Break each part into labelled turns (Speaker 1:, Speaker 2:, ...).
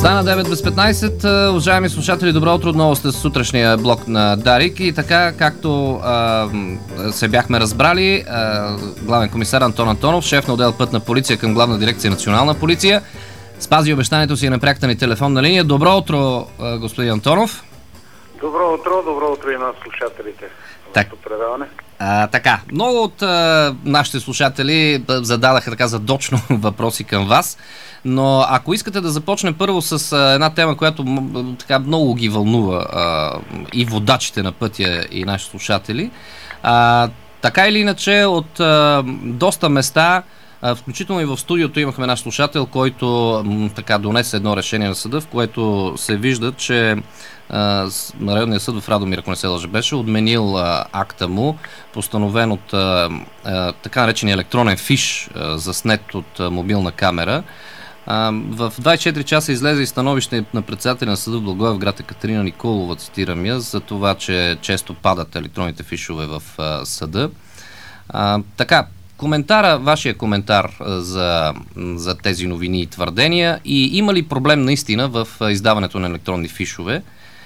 Speaker 1: Стана 9 без 15. Уважаеми слушатели, добро утро, отново сте с сутрешния блок на Дарик. И така, както се бяхме разбрали, главен комисар Антон Антонов, шеф на отдел Пътна полиция към Главна дирекция Национална полиция, спази обещанието си на пряката ни телефонна линия. Добро утро, господин Антонов.
Speaker 2: Добро утро и на слушателите. Предаване.
Speaker 1: Така, много от нашите слушатели зададаха така задочно въпроси към вас, но ако искате да започнем първо с една тема, която така много ги вълнува и водачите на пътя, и нашите слушатели, така или иначе от доста места, включително и в студиото имахме наш слушател, който така донесе едно решение на съда, в което се вижда, че Районният съд в Радомир, ако не се лъжа, беше отменил акта му, постановен от така наречения електронен фиш, заснет от мобилна камера. В 24 часа излезе и становище на председателя на съда в Благоевград Екатерина Николова, цитирам я, за това, че често падат електронните фишове в съда. Така, вашия коментар за тези новини и твърдения, и има ли проблем наистина в издаването на електронни фишове?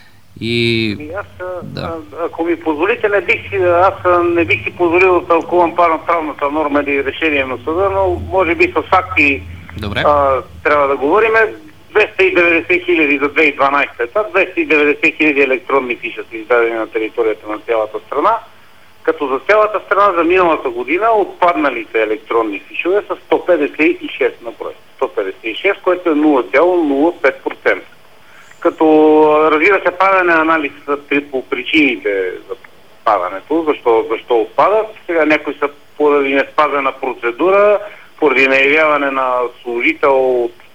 Speaker 2: Ако ми позволите, аз не бих си позволил да тълкувам правната норма или решение на съда, но може би с факти трябва да говорим. 290 хиляди за 2012 етап, 290 хиляди електронни фиша са издадени на територията на цялата страна, като за цялата страна за миналата година отпадналите електронни фишове са 156 на брой. 156, което е 0,05%. Като, разбира се, падане анализ по причините за падането, защо отпадат. Сега някои са поради неспазена процедура, поради неявяване на служител от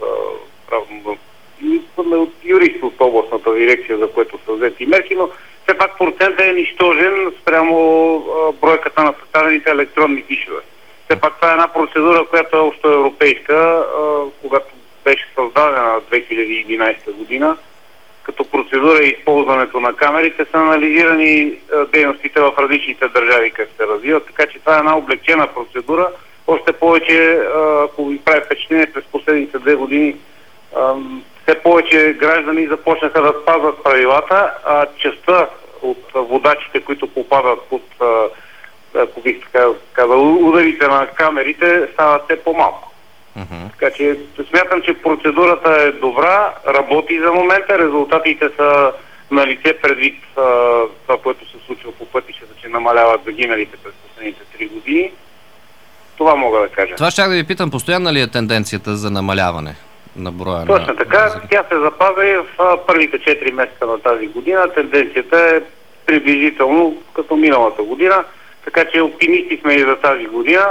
Speaker 2: юрист от областната дирекция, за което са взети мерки, но все пак процентът е нищожен спрямо бройката на съставените електронни фишове. Все пак това е една процедура, която е общоевропейска, когато беше създадена 2011 година. Като процедура и използването на камерите са анализирани дейностите в различните държави, как се развиват, така че това е една облегчена процедура. Още повече, ако ви прави впечатление, през последните 2 години все повече граждани започнаха да спазват правилата, а частта от водачите, които попадат под, ако бих казал, ударите на камерите, стават все по-малко. Така че смятам, че процедурата е добра, работи за момента, резултатите са на лице предвид това, което се случва по пътищата, че намаляват загиналите през последните 3 години. Това мога да кажа.
Speaker 1: Това щях да ви питам, постоянна ли е тенденцията за намаляване на броя?
Speaker 2: Точно така, тя се запазва и в първите 4 месеца на тази година. Тенденцията е приблизително като миналата година, така че оптимисти сме и за тази година.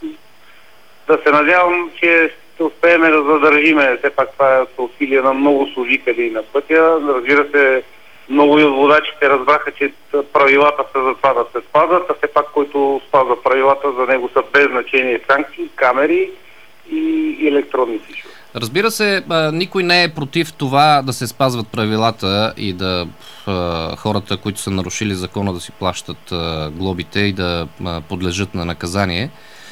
Speaker 2: Да се надявам, че ще успеем да задържиме. Все пак това е усилие на много служители на пътя. Разбира се, много и от водачите разбраха, че правилата са за това да се спазват, а все пак който спазва правилата, за него са без значение санкции, камери и електронни фишове.
Speaker 1: Разбира се, никой не е против това да се спазват правилата и да хората, които са нарушили закона, да си плащат глобите и да подлежат на наказание.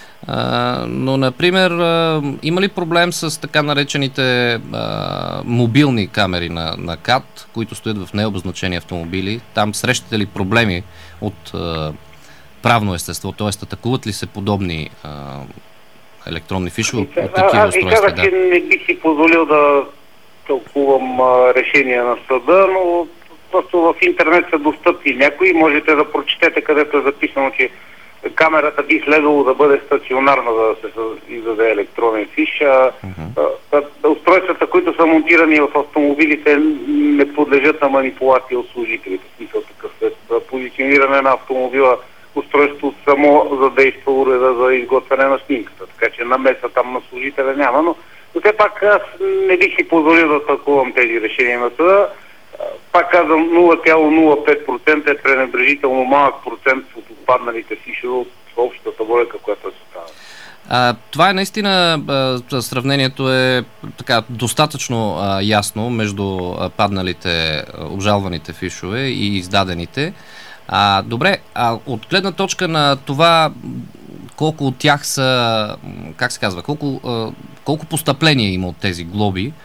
Speaker 1: Но, например, има ли проблем с така наречените мобилни камери на КАТ, които стоят в необозначени автомобили? Там срещате ли проблеми от правно естество? Т.е. атакуват ли се подобни електронни фишове от такива устройства?
Speaker 2: Аз казах, че не бих си позволил да тълкувам решения на съда, но просто в интернет са достъпни някои. Можете да прочетете, където е записано, че камерата би следвало да бъде стационарна, за да се издаде електронен фиш. Устройствата, които са монтирани в автомобилите, не подлежат на манипулация от служителите. В смисъл такъв позициониране на автомобила, устройството само задейства уреда за изготвяне на снимката. Така че намеса там на служителя няма, но все пак аз не бих си позволил да тълкувам тези решения на съда. Пак казвам, 0,05% е пренебрежително малък процент от отпадналите фишове от общата бройка, която се става.
Speaker 1: Това е наистина, сравнението е така достатъчно ясно между падналите, обжалваните фишове и издадените. Добре, от гледна точка на това колко от тях са, как се казва, колко постъпления има от тези глоби,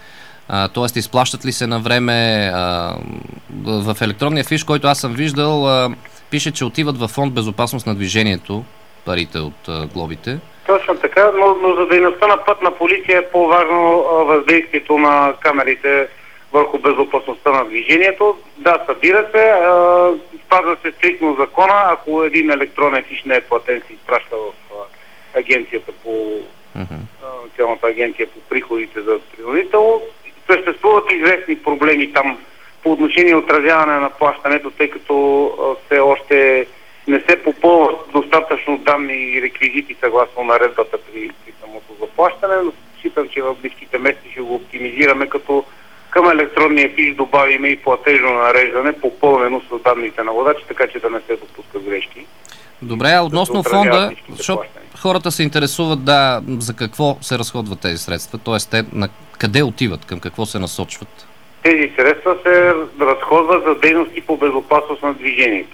Speaker 1: Тоест, изплащат ли се на време? В електронния фиш, който аз съм виждал, пише, че отиват във фонд безопасност на движението, парите от глобите.
Speaker 2: Точно така, но за дейността на пътна полиция е по-важно въздействието на камерите върху безопасността на движението. Да, събира се, спазва се стриктно закона, ако един електронен фиш не е платен, се изпраща в агенцията Националната агенция по приходите за принудително. Съществуват известни проблеми там по отношение отразяване на плащането, тъй като все още не се попълват достатъчно данни и реквизити съгласно наредбата при самото заплащане, но считам, че в близките месеци ще го оптимизираме, като към електронния фиш добавиме и платежно нареждане, попълнено с данните на водачи, така че да не се допускат грешки.
Speaker 1: Добре, а относно фонда, защото хората се интересуват за какво се разходват тези средства, т.е. те къде отиват, към какво се насочват?
Speaker 2: Тези средства се разходват за дейности по безопасност на движението.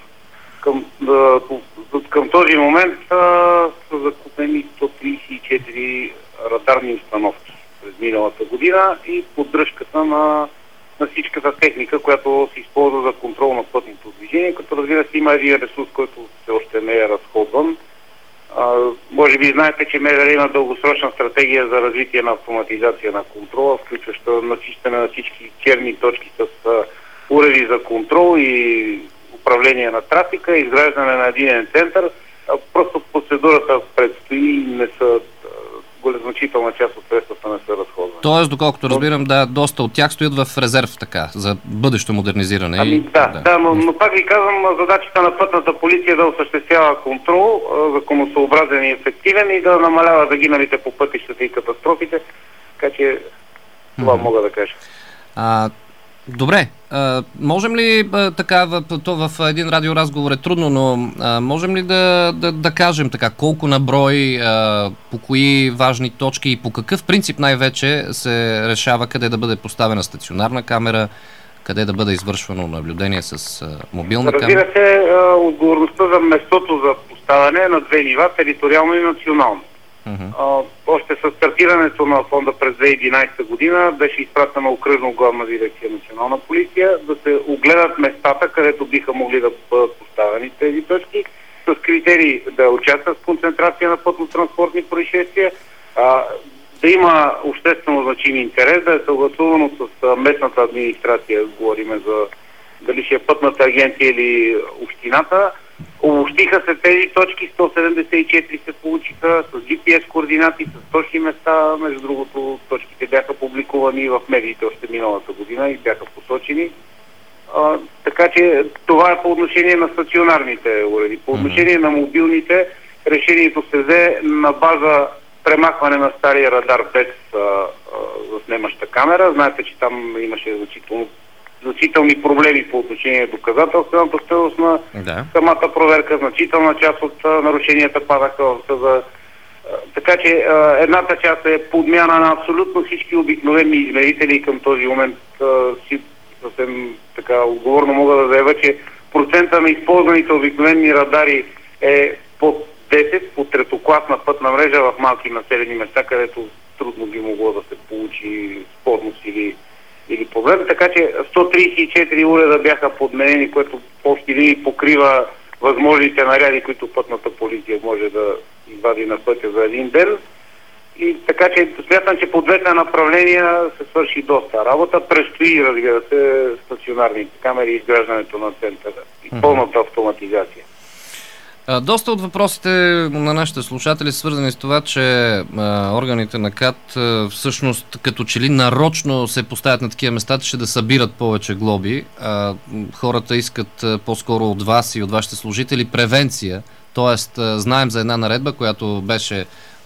Speaker 2: Към този момент са закупени 134 радарни установки през миналата година и поддръжката на всичката техника, която се използва за контрол на пътното движение, като разбира се има един ресурс, който все още не е разходван. Може би знаете, че МВР има дългосрочна стратегия за развитие на автоматизация на контрола, включваща начищане на всички черни точки с уреди за контрол и управление на трафика, изграждане на единен център. Просто процедурата предстои и не са значителна част от средствата не са разходвани.
Speaker 1: Тоест, доколкото разбирам, доста от тях стоят в резерв така, за бъдещо модернизиране.
Speaker 2: Но пак ви казвам, задачата на пътната полиция е да осъществява контрол, законосъобразен и ефективен и да намалява загиналите по пътищата и катастрофите. Така че това мога да кажа.
Speaker 1: Добре, можем ли така, в един радиоразговор е трудно, но можем ли да кажем така, колко на брой, по кои важни точки и по какъв принцип най-вече се решава къде да бъде поставена стационарна камера, къде да бъде извършвано наблюдение с мобилна камера?
Speaker 2: Разбира се, отговорността за местото за поставяне на две нива, териториално и национално. Още с стартирането на фонда през 2011 година беше изпратена окръжна главна дирекция Национална полиция да се огледат местата, където биха могли да бъдат поставени тези точки, с критерии да участват в концентрация на пътно-транспортни происшествия, да има обществено значим интерес, да е съгласувано с местната администрация, говориме за дали ще е пътната агенция или общината. Обобщиха се тези точки, 174 се получиха с GPS координати, с точни места. Между другото, точките бяха публикувани в медиите още миналата година и бяха посочени. Така че това е по отношение на стационарните уреди. По отношение на мобилните, решението се взе на база премахване на стария радар без заснемаща камера. Знаете, че там имаше значителни проблеми по отношение на доказателствената стойност на самата проверка. Значителна част от нарушенията падаха в съда. Така че едната част е подмяна на абсолютно всички обикновени измерители и към този момент съвсем така отговорно мога да заявя, че процента на използваните обикновени радари е под 10 по третокласна пътна мрежа в малки населени места, където трудно би могло да се получи спорност или проблем. Така че 134 уреда бяха подменени, което в общи линии покрива възможните наряди, които пътната полиция може да извади на пътя за един ден. И така че смятам, че по двете направления се свърши доста работа. Предстои, разбира се, стационарните камери и изграждането на центъра и пълната автоматизация.
Speaker 1: Доста от въпросите на нашите слушатели са свързани с това, че органите на КАТ всъщност като че ли нарочно се поставят на такива места, че да събират повече глоби. Хората искат по-скоро от вас и от вашите служители превенция. Тоест, знаем за една наредба, която беше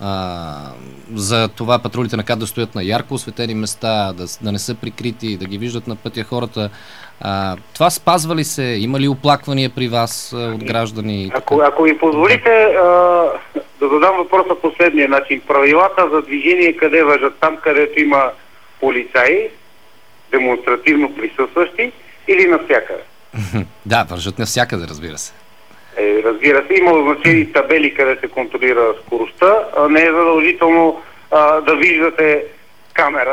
Speaker 1: за това патрулите на КАТ да стоят на ярко осветени места, да не са прикрити, да ги виждат на пътя хората. Това спазва ли се? Има ли оплаквания при вас от граждани?
Speaker 2: Ако ви позволите да задам въпроса последния начин. Правилата за движение къде важат? Там, където има полицаи, демонстративно присъстващи или навсякъде?
Speaker 1: Да, вържат навсякъде, разбира се.
Speaker 2: Разбира се, има означени табели, къде се контролира скоростта. Не е задължително да виждате камерата.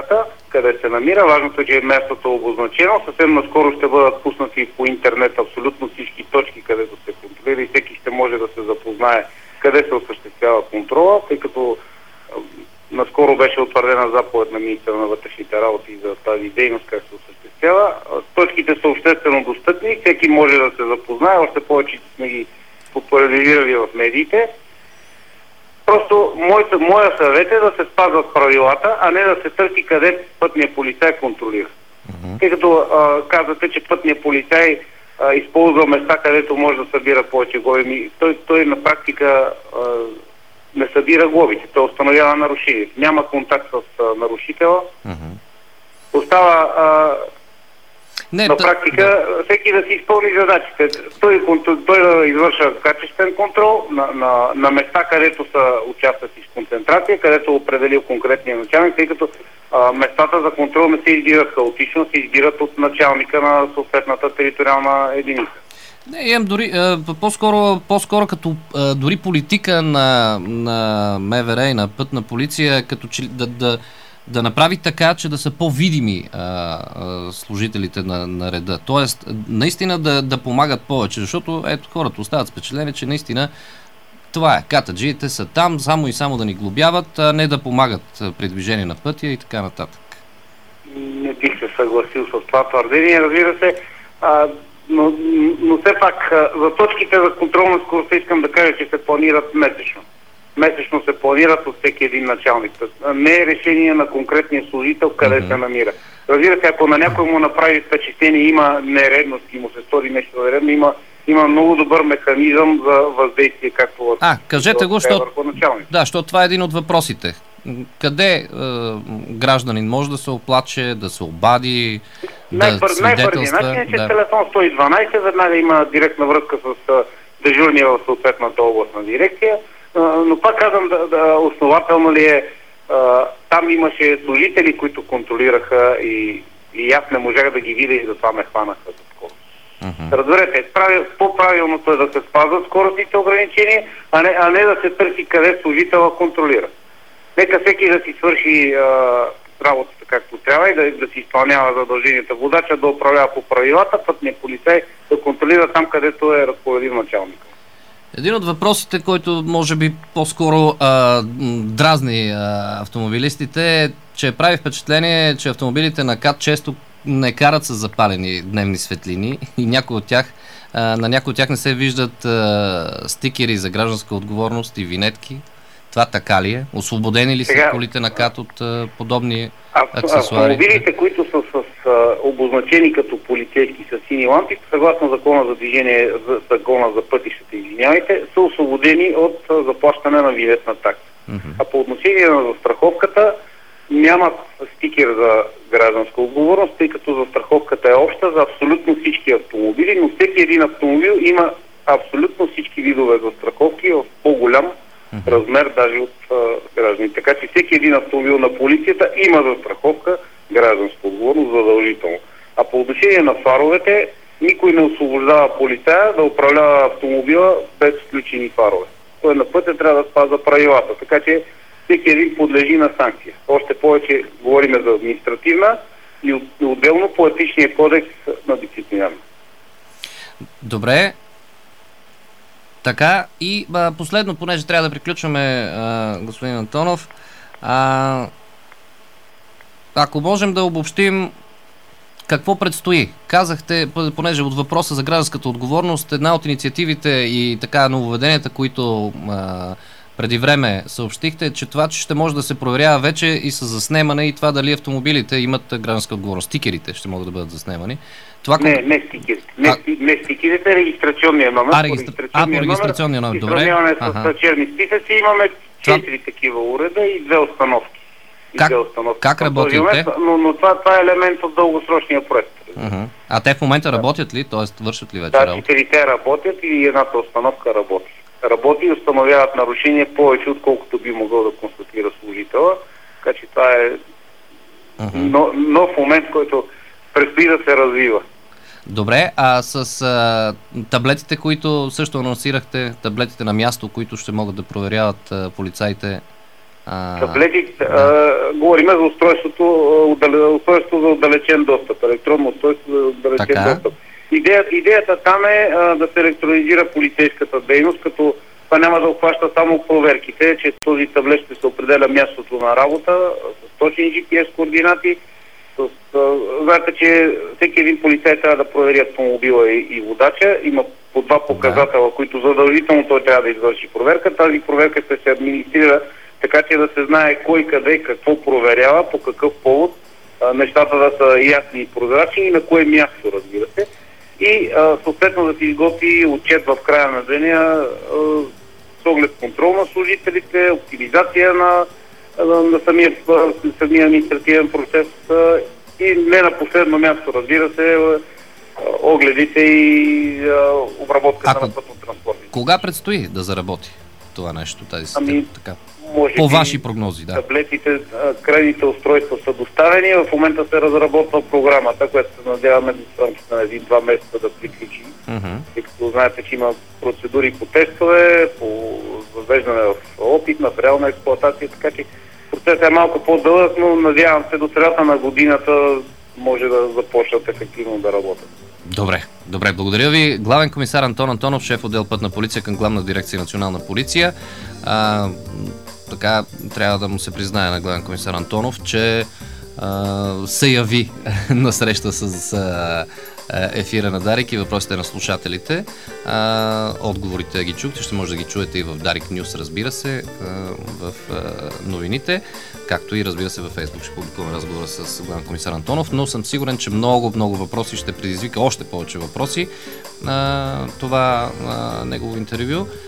Speaker 2: къде се намира. Важното е, че мястото е обозначено. Съвсем наскоро ще бъдат пуснати по интернет абсолютно всички точки, където се контролира и всеки ще може да се запознае къде се осъществява контрола, тъй като наскоро беше утвърдена заповед на министъра на вътрешните работи за тази дейност, как се осъществява. Точките са обществено достъпни, всеки може да се запознае, още повече сме ги популяризирали в медиите. Просто моя съвет е да се спазват правилата, а не да се търси къде пътния полицай контролира. Тъй като казвате, че пътния полицай използва места, където може да събира повече глоби. Той на практика не събира глобите, той установява нарушение. Няма контакт с нарушителя. Остава на практика всеки да си изпълни задачите. Той да извършва качествен контрол на места, където са участъци с концентрация, където определил конкретния началник, тъй като местата за контрол не се избират хаотично, се избират от началника на съответната териториална единица.
Speaker 1: Не, имам дори по-скоро като дори политика на МВР и на пътна полиция, като че да направи така, че да са по-видими служителите на реда. Тоест, наистина да помагат повече, защото ето хората остават с впечатление, че наистина това е. Катаджиите са там само и само да ни глобяват, а не да помагат при движение на пътя и така нататък.
Speaker 2: Не бих се съгласил с това твърдение, разбира се. Но все пак за точките за контрол на скоростта искам да кажа, че се планират месечно. Месечно се планират от всеки един началник. Не е решение на конкретния служител къде се намира. Разбира се, ако на някой му направи впечатление, има нередност и му се стори нещо нередно, има много добър механизъм за въздействие, както
Speaker 1: кажете го,
Speaker 2: върху началник.
Speaker 1: Да, защото това е един от въпросите. Къде гражданин може да се оплаче, да се обади, да свидетелства?
Speaker 2: Начин е, че телефон 112 веднага има директна връзка с дежурния в съответната областна дирекция, но пак казвам, основателно ли е, там имаше служители, които контролираха и аз не можах да ги видя и затова ме хванаха за такова. Разберете, по-правилното е да се спазват скоростните ограничения, а не да се търси къде служителя контролира. Нека всеки да си свърши работата както трябва и да си изпълнява задълженията. Водача да управлява по правилата, пътния полицай да контролира там, където е разпоредил началника.
Speaker 1: Един от въпросите, който може би по-скоро дразни автомобилистите е, че прави впечатление, че автомобилите на КАТ често не карат с запалени дневни светлини и на някои от тях не се виждат стикери за гражданска отговорност и винетки. Това така ли е? Освободени ли са колите на КАТ от подобни аксесуари?
Speaker 2: Автомобилите, които са обозначени като полицейски с сини лампи, съгласно закона за движение, закона за пътищата, са освободени от заплащане на винетна такса. А по отношение на застраховката нямат стикер за гражданска отговорност, тъй като застраховката е обща за абсолютно всички автомобили, но всеки един автомобил има абсолютно всички видове застраховки в по-голям размер даже от граждани. Така че всеки един автомобил на полицията има застраховка гражданска отговорност задължително. А по отношение на фаровете, никой не освобождава полицая да управлява автомобила без включени фарове. Той на пътя трябва да спазва правилата. Така че всеки един подлежи на санкция. Още повече говорим за административна и отделно по етичния кодекс на дисциплинарна.
Speaker 1: Добре. Така, и последно, понеже трябва да приключваме, господин Антонов, ако можем да обобщим какво предстои. Казахте, понеже от въпроса за гражданската отговорност, една от инициативите и така нововведенията, които преди време съобщихте, че това, че ще може да се проверява вече и с заснемане и това дали автомобилите имат гражданска отговорност. Стикерите ще могат да бъдат заснемани.
Speaker 2: Не стикерите. Не стикерите, регистрационния номер.
Speaker 1: Регистрационния номер, добре.
Speaker 2: Изравняване с черни списъци. Имаме 4 такива уреда и 2 установки.
Speaker 1: Как работят те?
Speaker 2: Но това е елемент от дългосрочния проект.
Speaker 1: А те в момента работят ли? Т.е. вършат ли вече работа?
Speaker 2: 4-те работят и едната установка работи. Работи и установяват нарушения повече, отколкото би могъл да констатира служителя. Така че това е нов момент, който предстои да се развива.
Speaker 1: Добре, а с таблетите, които също анонсирахте, таблетите на място, които ще могат да проверяват полицаите,
Speaker 2: Таблетите, говорим за устройството за отдалечен достъп, електронно устройство за отдалечен достъп. Идеята там е да се електронизира полицейската дейност, като това няма да обхваща само проверките, че този таблет ще се определя мястото на работа с точни GPS координати. Знаете, че всеки един полицай трябва да провери автомобила и водача. Има по два показателя, които задължително той трябва да извърши проверка. Тази проверка ще се администрира така, че да се знае кой къде и какво проверява, по какъв повод, нещата да са ясни и прозрачни и на кое място, разбира се. И съответно да се изготви отчет в края на деня с оглед контрол на служителите, оптимизация на самия административен процес и не на последно място, разбира се, огледите и обработката на пътно-транспортни.
Speaker 1: Кога предстои да заработи това нещо, тази система? По ваши прогнози, да.
Speaker 2: Таблетите, крайните устройства са доставени, в момента се разработва програмата, която се надяваме в рамките на 1-2 месеца да приключи. Тъй като знаете, че има процедури по тестове, по въвеждане в опит, на реална експлоатация, така че процесът е малко по-дълъг, но надявам се до средата на годината може да започнат ефективно да работят.
Speaker 1: Добре, благодаря ви. Главен комисар Антон Антонов, шеф отдел Пътна полиция към Главна дирекция Национална полиция. Така трябва да му се признае на главен комисар Антонов, че се яви на среща с ефира на Дарик и въпросите на слушателите. Отговорите ги чухте, ще може да ги чуете и в Дарик Нюс, разбира се, в новините, както и разбира се във Фейсбук ще публикуваме разговора с главен комисар Антонов, но съм сигурен, че много въпроси ще предизвика още повече въпроси това негово интервю.